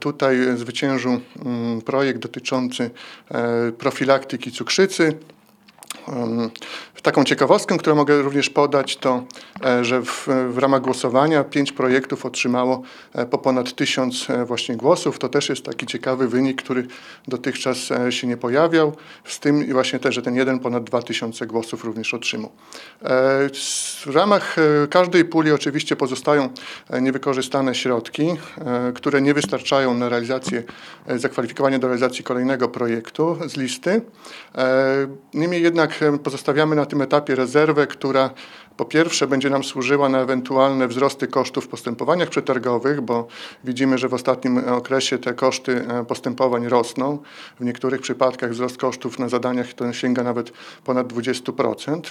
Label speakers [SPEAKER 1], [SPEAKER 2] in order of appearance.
[SPEAKER 1] Tutaj zwyciężył projekt dotyczący profilaktyki cukrzycy. Taką ciekawostkę, którą mogę również podać, to że w ramach głosowania 5 projektów otrzymało po ponad 1000 właśnie głosów. To też jest taki ciekawy wynik, który dotychczas się nie pojawiał. Z tym właśnie też, że ten jeden ponad 2000 głosów również otrzymał. W ramach każdej puli oczywiście pozostają niewykorzystane środki, które nie wystarczają na realizację, zakwalifikowanie do realizacji kolejnego projektu z listy. Niemniej jednak pozostawiamy na tym etapie rezerwę, która po pierwsze będzie nam służyła na ewentualne wzrosty kosztów w postępowaniach przetargowych, bo widzimy, że w ostatnim okresie te koszty postępowań rosną. W niektórych przypadkach wzrost kosztów na zadaniach to sięga nawet ponad 20%.